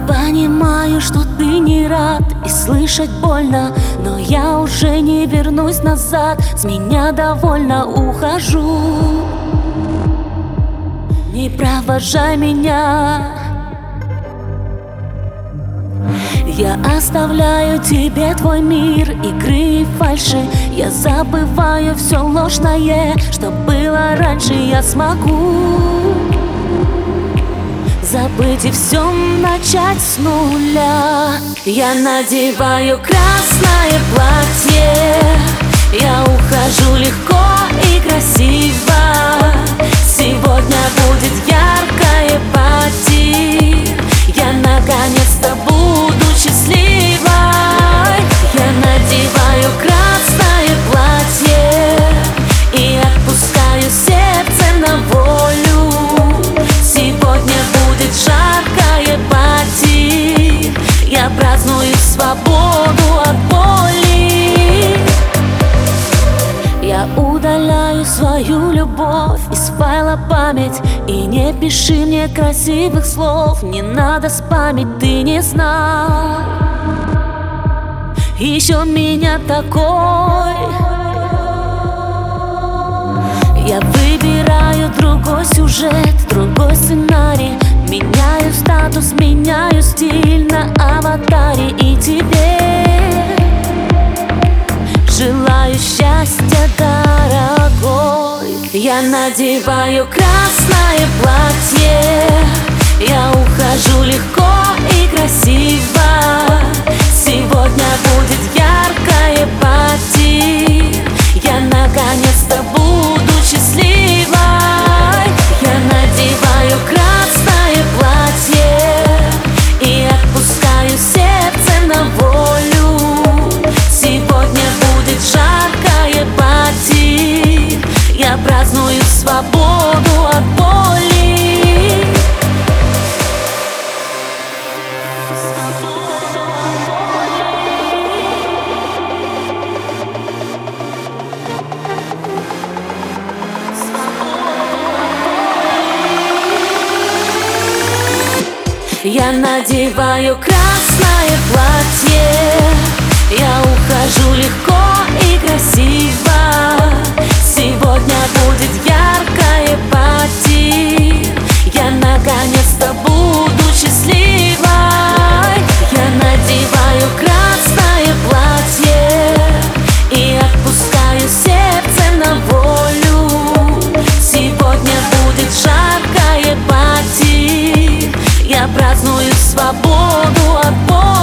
Понимаю, что ты не рад и слышать больно, но я уже не вернусь назад. С меня довольно, ухожу. Не провожай меня. Я оставляю тебе твой мир игры и фальши. Я забываю все ложное, что было раньше. Я смогу забыть и все начать с нуля. Я надеваю красное платье, я ухожу легко и красиво. Сегодня будет яркая пати, я наконец-то буду счастливой. Я надеваю красное платье и отпускаю сердце на волю. Сегодня будет жаркая пати, я праздную свободу от боли. Я удаляю свою любовь из файла память. И не пиши мне красивых слов, не надо спамить, ты не знал еще меня такой. Я выбираю другой сюжет, другой сценарий. Меняю статус, меняю стиль на аватаре. И тебе желаю счастья, дорогой. Я надеваю красное платье, я ухожу легко и красиво. Сегодня будет яркая пати, я наконец-то буду счастливой. Я надеваю красное платье и отпускаю сердце на волю. Сегодня будет жаркая пати, я праздную свободу от боли. Я надеваю красное платье, я ухожу легко и красиво. Сегодня будет яркая пати, я наконец-то буду счастливой. Я надеваю красное платье и отпускаю сердце на волю. Сегодня будет жаркая пати, я праздную свободу от боли.